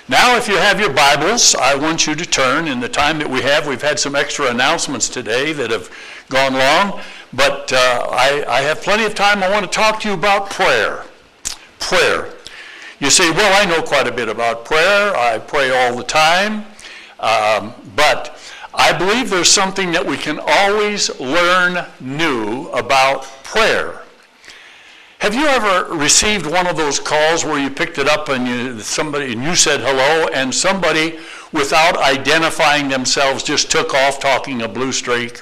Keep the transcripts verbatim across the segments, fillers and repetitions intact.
Now, if you have your Bibles, I want you to turn. In the time that we have, we've had some extra announcements today that have gone long, but uh, I, I have plenty of time. I want to talk to you about prayer. Prayer. You say, well, I know quite a bit about prayer. I pray all the time. Um, but I believe there's something that we can always learn new about prayer. Have you ever received one of those calls where you picked it up and you somebody and you said hello, and somebody, without identifying themselves, just took off talking a blue streak,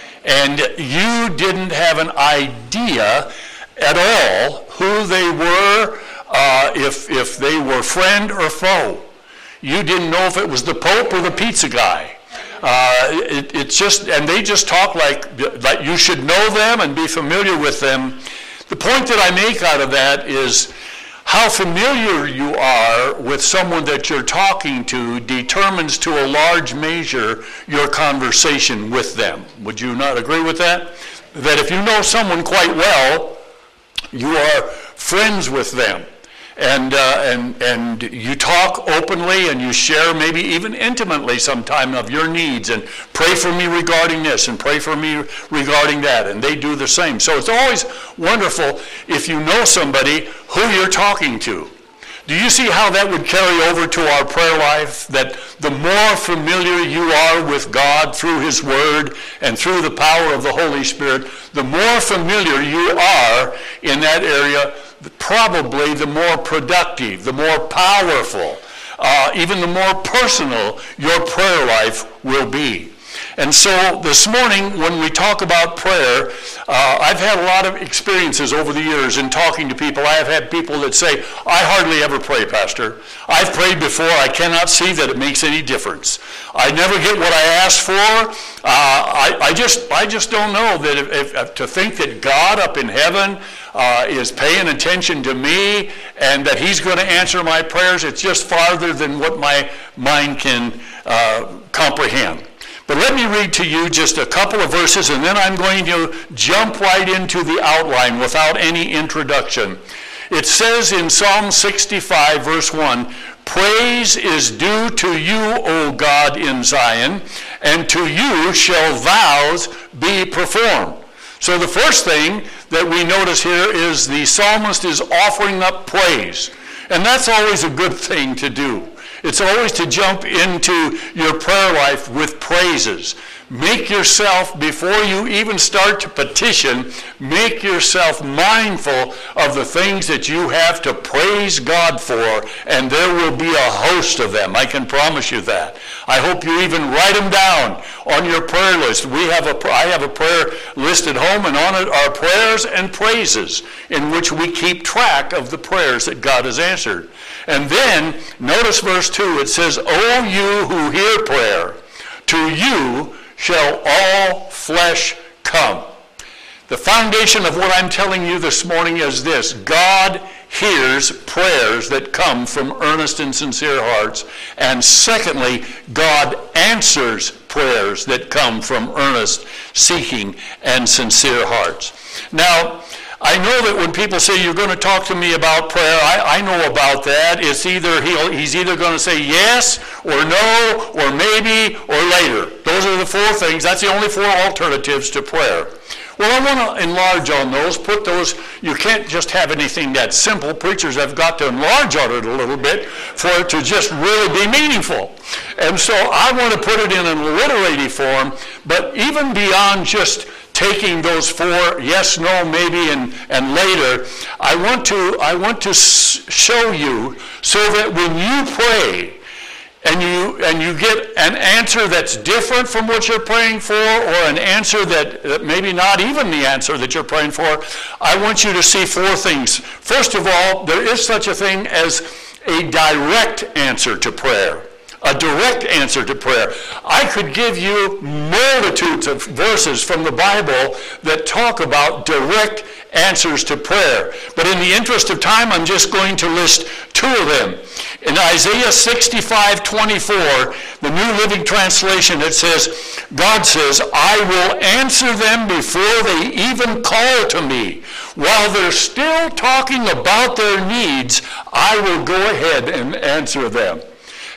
and you didn't have an idea at all who they were, uh, if if they were friend or foe? You didn't know if it was the Pope or the pizza guy. Uh, it, it's just, and they just talk like like you should know them and be familiar with them. The point that I make out of that is how familiar you are with someone that you're talking to determines to a large measure your conversation with them. Would you not agree with that? That if you know someone quite well, you are friends with them. And, uh, and, and you talk openly and you share maybe even intimately sometime of your needs and pray for me regarding this and pray for me regarding that, and they do the same. So it's always wonderful if you know somebody who you're talking to. Do you see how that would carry over to our prayer life? That the more familiar you are with God through His Word and through the power of the Holy Spirit, the more familiar you are in that area, probably the more productive, the more powerful, uh, even the more personal your prayer life will be. And so this morning, when we talk about prayer, uh, I've had a lot of experiences over the years in talking to people. I have had people that say, I hardly ever pray, Pastor. I've prayed before. I cannot see that it makes any difference. I never get what I ask for. Uh, I, I just I just don't know that if, if, if to think that God up in heaven uh, is paying attention to me and that He's going to answer my prayers, it's just farther than what my mind can uh, comprehend. But let me read to you just a couple of verses, and then I'm going to jump right into the outline without any introduction. It says in Psalm sixty-five, verse one, "Praise is due to you, O God, in Zion, and to you shall vows be performed." So the first thing that we notice here is the psalmist is offering up praise. And that's always a good thing to do. It's always to jump into your prayer life with praises. Make yourself, before you even start to petition, make yourself mindful of the things that you have to praise God for, and there will be a host of them. I can promise you that. I hope you even write them down on your prayer list. We have a, I have a prayer list at home, and on it are prayers and praises in which we keep track of the prayers that God has answered. And then, notice verse two, it says, "O you who hear prayer, to you shall all flesh come." The foundation of what I'm telling you this morning is this: God hears prayers that come from earnest and sincere hearts. And secondly, God answers prayers that come from earnest, seeking, and sincere hearts. Now, I know that when people say, you're going to talk to me about prayer, I, I know about that. It's either he'll, he's either going to say yes or no or maybe or later. Those are the four things. That's the only four alternatives to prayer. Well, I want to enlarge on those, put those, you can't just have anything that simple. Preachers have got to enlarge on it a little bit for it to just really be meaningful. And so I want to put it in an alliterative form, but even beyond just taking those four, yes, no, maybe, and, and later, I want to I want to show you so that when you pray and you and you get an answer that's different from what you're praying for, or an answer that, that maybe not even the answer that you're praying for, I want you to see four things. First of all, there is such a thing as a direct answer to prayer. A direct answer to prayer. I could give you multitudes of verses from the Bible that talk about direct answers to prayer. But in the interest of time, I'm just going to list two of them. In Isaiah sixty-five twenty-four, the New Living Translation, it says, God says, "I will answer them before they even call to me. While they're still talking about their needs, I will go ahead and answer them."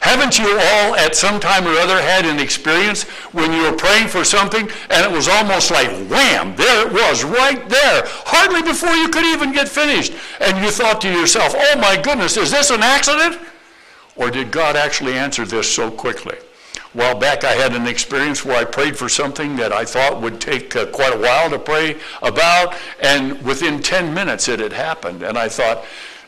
Haven't you all at some time or other had an experience when you were praying for something and it was almost like wham, there it was right there, hardly before you could even get finished. And you thought to yourself, oh my goodness, is this an accident? Or did God actually answer this so quickly? A while back I had an experience where I prayed for something that I thought would take uh, quite a while to pray about, and within ten minutes it had happened. And I thought,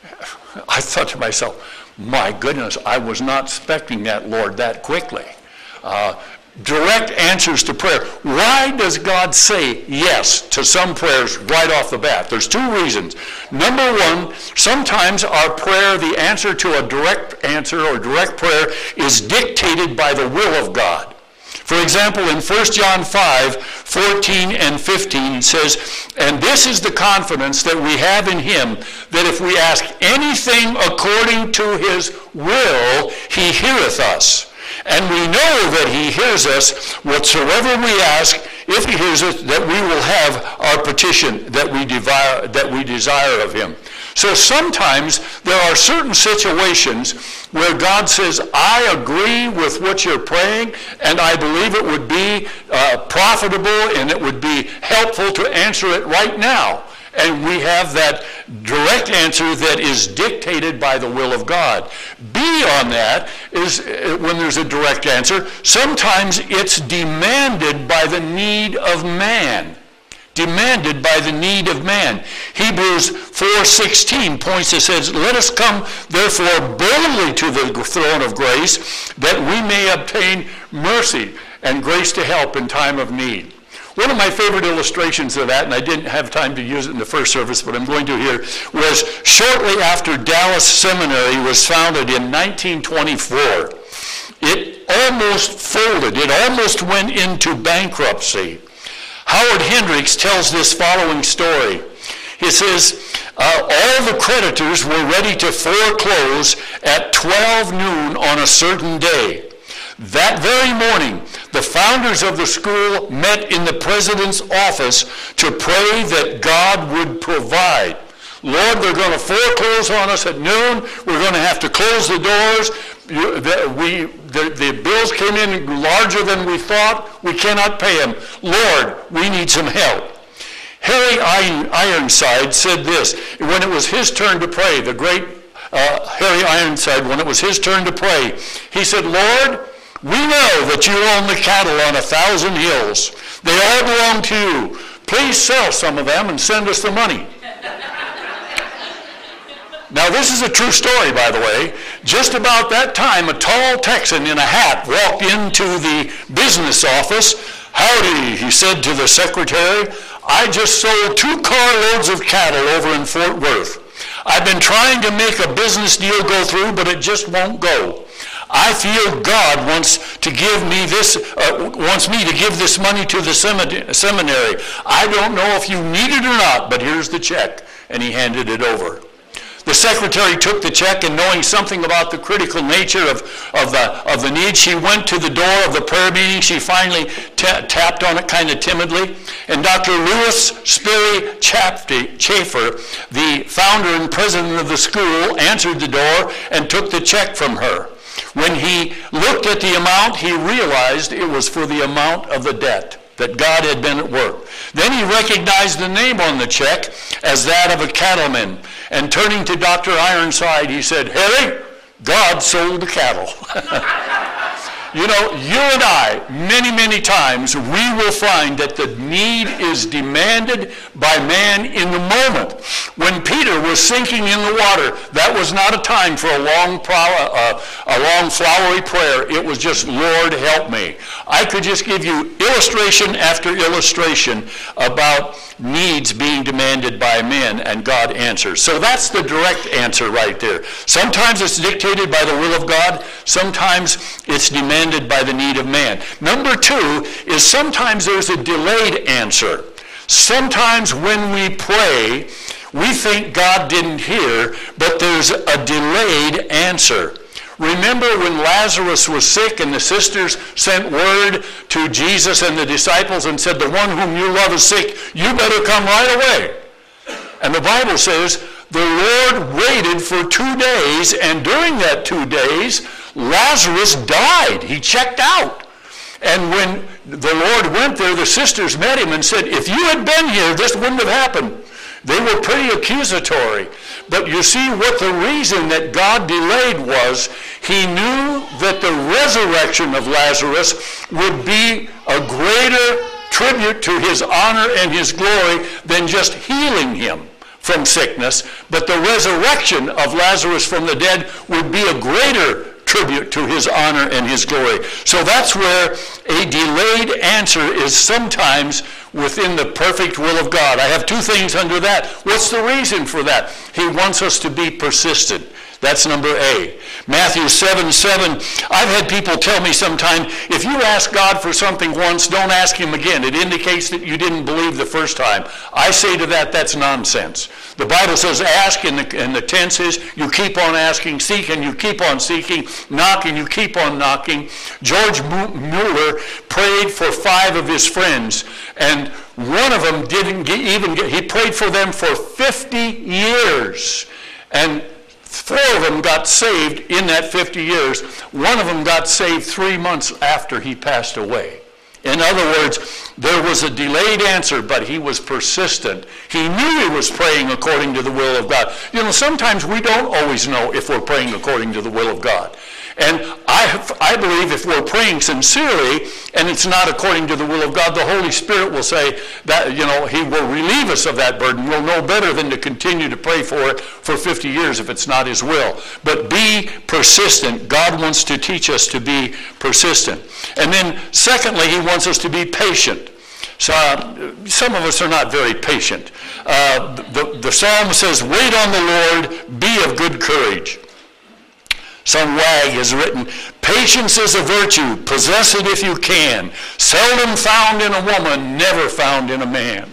I thought to myself, my goodness, I was not expecting that, Lord, that quickly. Uh, direct answers to prayer. Why does God say yes to some prayers right off the bat? There's two reasons. Number one, sometimes our prayer, the answer to a direct answer or direct prayer, is dictated by the will of God. For example, in First John five, fourteen and fifteen, it says, and this is the confidence that we have in him, that if we ask anything according to his will, he heareth us. And we know that he hears us whatsoever we ask, if he hears us, that we will have our petition that we desire, that we desire of him. So sometimes there are certain situations where God says, I agree with what you're praying, and I believe it would be uh, profitable and it would be helpful to answer it right now. And we have that direct answer that is dictated by the will of God. Beyond that is when there's a direct answer, sometimes it's demanded by the need of man. Demanded by the need of man. Hebrews four sixteen points to says, let us come therefore boldly to the throne of grace, that we may obtain mercy and grace to help in time of need. One of my favorite illustrations of that, and I didn't have time to use it in the first service, but I'm going to here, was shortly after Dallas Seminary was founded in nineteen twenty-four. It almost folded. It almost went into bankruptcy. Howard Hendricks tells this following story. He says, uh, all the creditors were ready to foreclose at twelve noon on a certain day. That very morning, the founders of the school met in the president's office to pray that God would provide. Lord, they're going to foreclose on us at noon. We're going to have to close the doors. You, the, we, the, the bills came in larger than we thought. We cannot pay them. Lord, we need some help. Harry Ironside said this, when it was his turn to pray, the great uh, Harry Ironside, when it was his turn to pray, he said, Lord, we know that you own the cattle on a thousand hills. They all belong to you. Please sell some of them and send us the money. Now, this is a true story, by the way. Just about that time, a tall Texan in a hat walked into the business office. Howdy, he said to the secretary. I just sold two carloads of cattle over in Fort Worth. I've been trying to make a business deal go through, but it just won't go. I feel God wants to give me this, uh, wants me to give this money to the seminary. I don't know if you need it or not, but here's the check. And he handed it over. The secretary took the check, and knowing something about the critical nature of, of, the, of the need, she went to the door of the prayer meeting. She finally ta- tapped on it kind of timidly. And Doctor Lewis Sperry Chafer, the founder and president of the school, answered the door and took the check from her. When he looked at the amount, he realized it was for the amount of the debt that God had been at work. Then he recognized the name on the check as that of a cattleman. And turning to Doctor Ironside, he said, Harry, God sold the cattle. You know, you and I, many, many times, we will find that the need is demanded by man in the moment. When Peter was sinking in the water, that was not a time for a long, uh, a long flowery prayer. It was just, Lord, help me. I could just give you illustration after illustration about needs being demanded by men, and God answers. So that's the direct answer right there. Sometimes it's dictated by the will of God. Sometimes it's demanded by the need of man. Number two is sometimes there's a delayed answer. Sometimes when we pray, we think God didn't hear, but there's a delayed answer. Remember when Lazarus was sick and the sisters sent word to Jesus and the disciples and said, the one whom you love is sick, you better come right away. And the Bible says the Lord waited for two days, and during that two days, Lazarus died. He checked out. And when the Lord went there, the sisters met him and said, if you had been here, this wouldn't have happened. They were pretty accusatory. But you see what the reason that God delayed was, he knew that the resurrection of Lazarus would be a greater tribute to his honor and his glory than just healing him from sickness. But the resurrection of Lazarus from the dead would be a greater tribute to his honor and his glory. So that's where a delayed answer is sometimes within the perfect will of God. I have two things under that. What's the reason for that? He wants us to be persistent. That's number A. Matthew seven seven, I've had people tell me sometime, if you ask God for something once, don't ask him again. It indicates that you didn't believe the first time. I say to that, that's nonsense. The Bible says ask, and the, and the tense is you keep on asking, seek and you keep on seeking, knock and you keep on knocking. George Mueller prayed for five of his friends, and one of them didn't get, even get, he prayed for them for fifty years. And four of them got saved in that fifty years. One of them got saved three months after he passed away. In other words, there was a delayed answer, but he was persistent. He knew he was praying according to the will of God. You know, sometimes we don't always know if we're praying according to the will of God. And I, I believe if we're praying sincerely and it's not according to the will of God, the Holy Spirit will say that, you know, he will relieve us of that burden. We'll know better than to continue to pray for it for fifty years if it's not his will. But be persistent. God wants to teach us to be persistent. And then secondly, he wants us to be patient. So, uh, some of us are not very patient. Uh, the, the psalm says, wait on the Lord, be of good courage. Some wag has written, patience is a virtue, possess it if you can. Seldom found in a woman, never found in a man.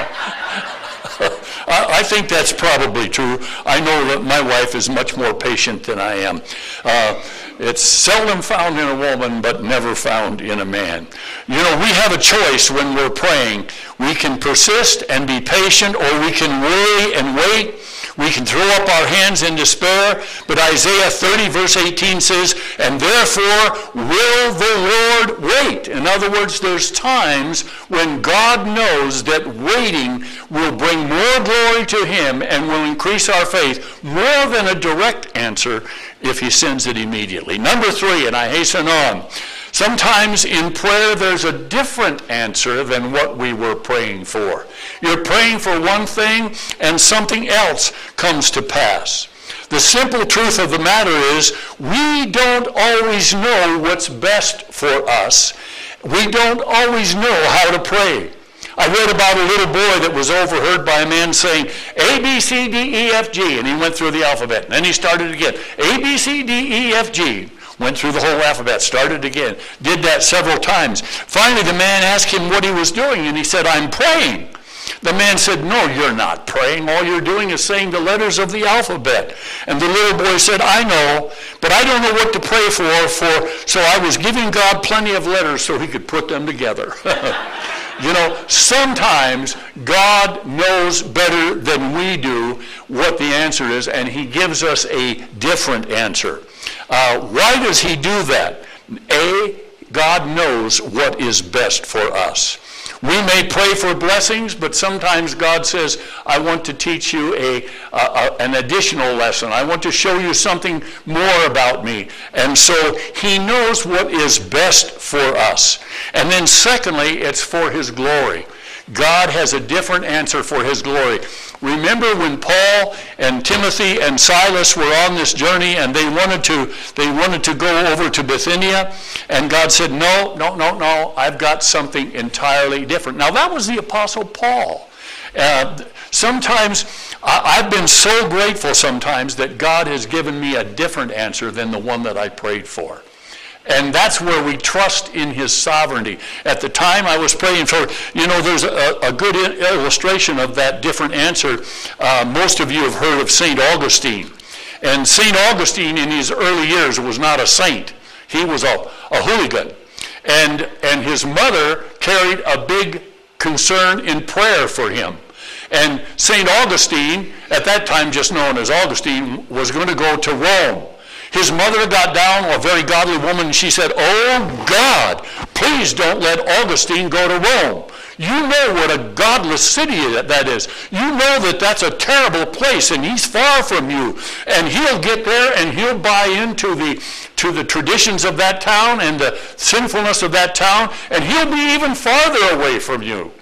I think that's probably true. I know that my wife is much more patient than I am. Uh, it's seldom found in a woman, but never found in a man. You know, we have a choice when we're praying. We can persist and be patient, or we can worry and wait. We can throw up our hands in despair, but Isaiah thirty verse eighteen says, and therefore will the Lord wait. In other words, there's times when God knows that waiting will bring more glory to him and will increase our faith more than a direct answer if he sends it immediately. Number three, and I hasten on, sometimes in prayer there's a different answer than what we were praying for. You're praying for one thing and something else comes to pass. The simple truth of the matter is we don't always know what's best for us. We don't always know how to pray. I read about a little boy that was overheard by a man saying A, B, C, D, E, F, G, and he went through the alphabet. And then he started again. A, B, C, D, E, F, G. Went through the whole alphabet, started again. Did that several times. Finally, the man asked him what he was doing, and he said, I'm praying. The man said, no, you're not praying. All you're doing is saying the letters of the alphabet. And the little boy said, I know, but I don't know what to pray for, for so I was giving God plenty of letters so he could put them together. You know, sometimes God knows better than we do what the answer is, and he gives us a different answer. Uh, why does he do that? A, God knows what is best for us. We may pray for blessings, but sometimes God says, I want to teach you a, a, an additional lesson. I want to show you something more about me. And so he knows what is best for us. And then secondly, it's for his glory. God has a different answer for his glory. Remember when Paul and Timothy and Silas were on this journey and they wanted to they wanted to go over to Bithynia, and God said, no, no, no, no, I've got something entirely different. Now that was the Apostle Paul. Uh, sometimes I, I've been so grateful sometimes that God has given me a different answer than the one that I prayed for. And that's where we trust in his sovereignty. At the time I was praying for, you know, there's a, a good illustration of that different answer. Uh, most of you have heard of Saint Augustine. And Saint Augustine in his early years was not a saint. He was a, a hooligan. And, and his mother carried a big concern in prayer for him. And Saint Augustine, at that time just known as Augustine, was going to go to Rome. His mother got down, a very godly woman, and she said, "Oh God, please don't let Augustine go to Rome. You know what a godless city that is. You know that that's a terrible place, and he's far from you. And he'll get there, and he'll buy into the to the traditions of that town and the sinfulness of that town, and he'll be even farther away from you."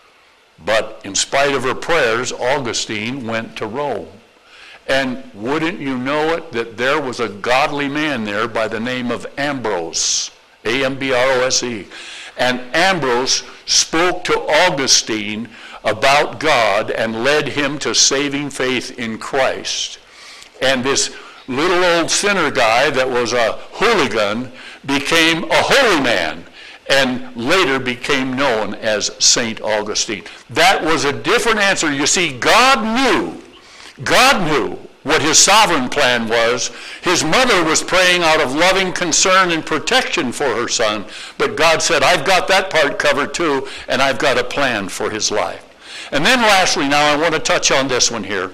But in spite of her prayers, Augustine went to Rome. And wouldn't you know it, that there was a godly man there by the name of Ambrose, A M B R O S E. And Ambrose spoke to Augustine about God and led him to saving faith in Christ. And this little old sinner guy that was a hooligan became a holy man and later became known as Saint Augustine. That was a different answer. You see, God knew, God knew what his sovereign plan was. His mother was praying out of loving concern and protection for her son, but God said, "I've got that part covered too, and I've got a plan for his life." And then lastly, now I want to touch on this one here.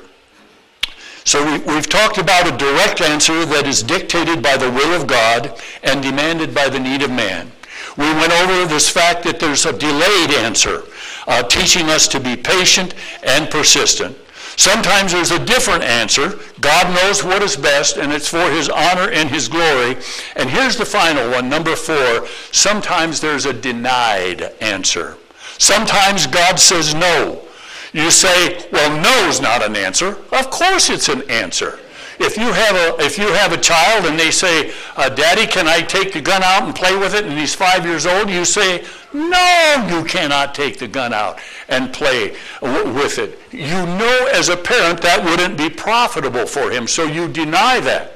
So we, we've talked about a direct answer that is dictated by the will of God and demanded by the need of man. We went over this fact that there's a delayed answer, uh, teaching us to be patient and persistent. Sometimes there's a different answer. God knows what is best, and it's for his honor and his glory. And here's the final one, number four. Sometimes there's a denied answer. Sometimes God says no. You say, "Well, no's not an answer." Of course it's an answer. If you have a if you have a child and they say, uh, "Daddy, can I take the gun out and play with it?" and he's five years old, you say, "No, you cannot take the gun out and play w- with it." You know as a parent that wouldn't be profitable for him, so you deny that.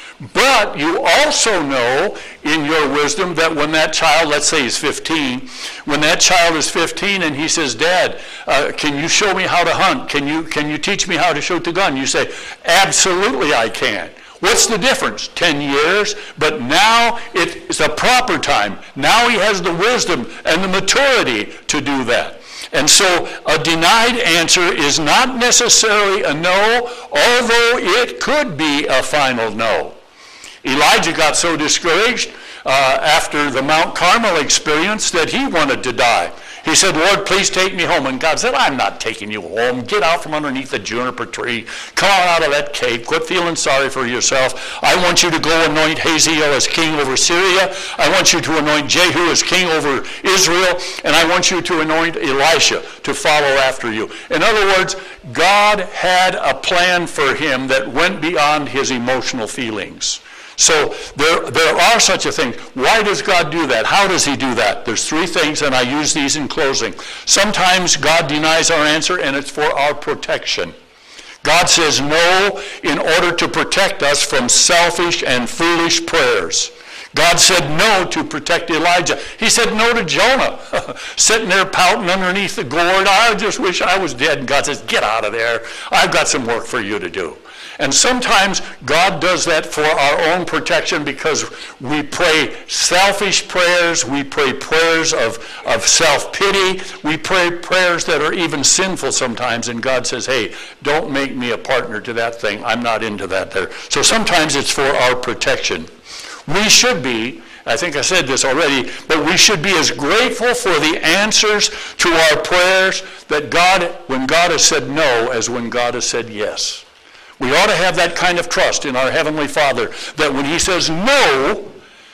But you also know in your wisdom that when that child, let's say he's fifteen, when that child is fifteen and he says, "Dad, uh, can you show me how to hunt? Can you, can you teach me how to shoot the gun?" You say, "Absolutely I can." What's the difference? Ten years, but now it's a proper time. Now he has the wisdom and the maturity to do that. And so a denied answer is not necessarily a no, although it could be a final no. Elijah got so discouraged uh, after the Mount Carmel experience that he wanted to die. He said, "Lord, please take me home." And God said, "I'm not taking you home. Get out from underneath the juniper tree. Come on out of that cave. Quit feeling sorry for yourself. I want you to go anoint Hazael as king over Syria. I want you to anoint Jehu as king over Israel. And I want you to anoint Elisha to follow after you." In other words, God had a plan for him that went beyond his emotional feelings. So there, there are such a thing. Why does God do that? How does he do that? There's three things, and I use these in closing. Sometimes God denies our answer, and it's for our protection. God says no in order to protect us from selfish and foolish prayers. God said no to protect Elijah. He said no to Jonah, sitting there pouting underneath the gourd. "I just wish I was dead." And God says, "Get out of there. I've got some work for you to do." And sometimes God does that for our own protection because we pray selfish prayers, we pray prayers of, of self-pity, we pray prayers that are even sinful sometimes, and God says, "Hey, don't make me a partner to that thing. I'm not into that there." So sometimes it's for our protection. We should be, I think I said this already, but we should be as grateful for the answers to our prayers that God, when God has said no, as when God has said yes. We ought to have that kind of trust in our Heavenly Father that when he says no,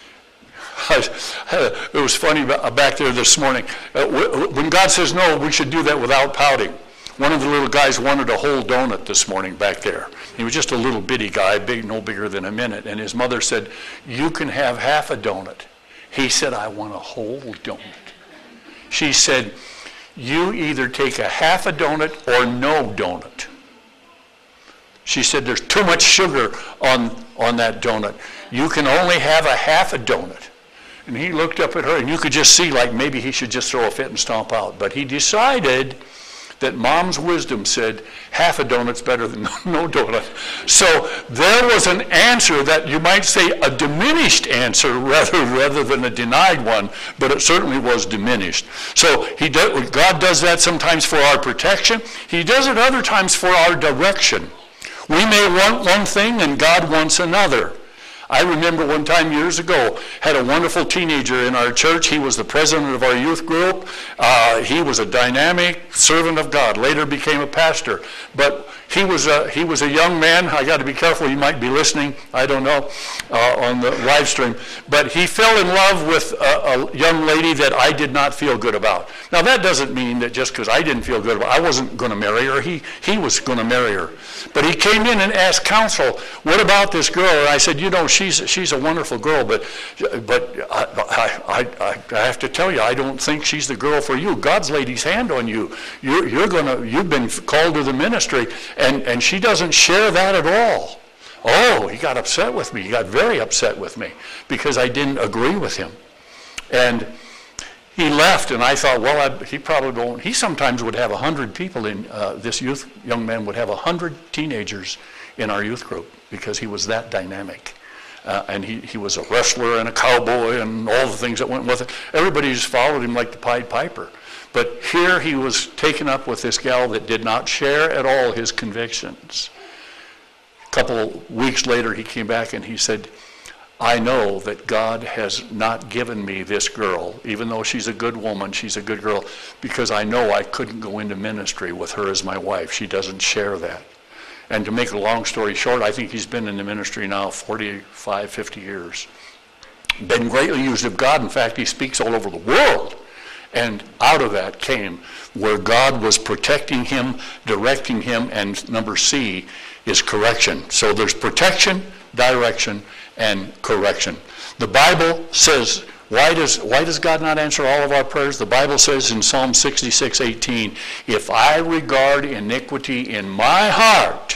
it was funny back there this morning, when God says no, we should do that without pouting. One of the little guys wanted a whole donut this morning back there. He was just a little bitty guy, big, no bigger than a minute, and his mother said, "You can have half a donut." He said, "I want a whole donut." She said, "You either take a half a donut or no donut." She said, "There's too much sugar on, on that donut. You can only have a half a donut." And he looked up at her, and you could just see like maybe he should just throw a fit and stomp out. But he decided that Mom's wisdom said half a donut's better than no donut. So there was an answer that you might say a diminished answer rather, rather than a denied one, but it certainly was diminished. So he does, God does that sometimes for our protection. He does it other times for our direction. We may want one thing and God wants another. I remember one time years ago, had a wonderful teenager in our church. He was the president of our youth group. Uh, he was a dynamic servant of God, later became a pastor. But he was a, he was a young man. I got to be careful, he might be listening, I don't know, uh, on the live stream. But he fell in love with a, a young lady that I did not feel good about. Now that doesn't mean that just because I didn't feel good about her, I wasn't going to marry her. He, he was going to marry her. But he came in and asked counsel, what about this girl? And I said, you know, she's she's a wonderful girl, but but I, I, I, I have to tell you, I don't think she's the girl for you. God's laid his hand on you. You're, you're gonna, you've been called to the ministry, and, and she doesn't share that at all. Oh, he got upset with me. He got very upset with me because I didn't agree with him. And he left, and I thought, well, I, he probably won't. He sometimes would have a hundred people in, uh, this youth, young man would have a hundred teenagers in our youth group because he was that dynamic. Uh, and he, he was a wrestler and a cowboy and all the things that went with it. Everybody just followed him like the Pied Piper. But here he was taken up with this gal that did not share at all his convictions. A couple weeks later, he came back and he said, I know that God has not given me this girl, even though she's a good woman, she's a good girl, because I know I couldn't go into ministry with her as my wife. She doesn't share that. And to make a long story short, I think he's been in the ministry now forty-five, fifty years. Been greatly used of God. In fact, he speaks all over the world. And out of that came where God was protecting him, directing him, and number C is correction. So there's protection, direction, and correction. The Bible says, why does why does God not answer all of our prayers? The Bible says in Psalm sixty-six eighteen, if I regard iniquity in my heart,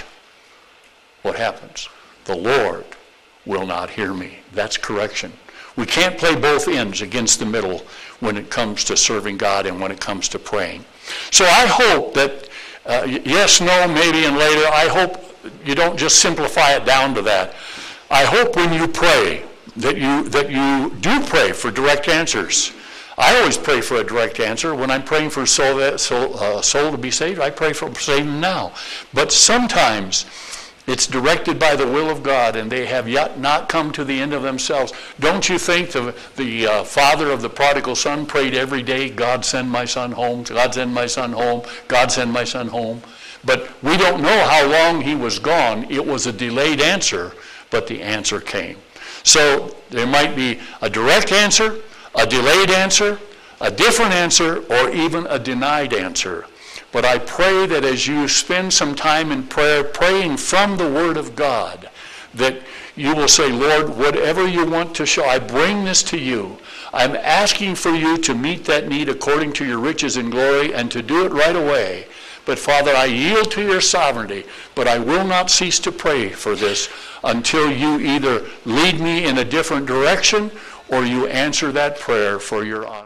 what happens? The Lord will not hear me. That's correction. We can't play both ends against the middle when it comes to serving God and when it comes to praying. So I hope that, uh, yes, no, maybe, and later, I hope you don't just simplify it down to that. I hope when you pray that you that you do pray for direct answers. I always pray for a direct answer. When I'm praying for a soul, soul, uh, soul to be saved, I pray for saving now. But sometimes it's directed by the will of God, and they have yet not come to the end of themselves. Don't you think the, the uh, father of the prodigal son prayed every day, God send my son home, God send my son home, God send my son home? But we don't know how long he was gone. It was a delayed answer, but the answer came. So there might be a direct answer, a delayed answer, a different answer, or even a denied answer. But I pray that as you spend some time in prayer, praying from the Word of God, that you will say, Lord, whatever you want to show, I bring this to you. I'm asking for you to meet that need according to your riches and glory and to do it right away. But Father, I yield to your sovereignty, but I will not cease to pray for this until you either lead me in a different direction or you answer that prayer for your honor.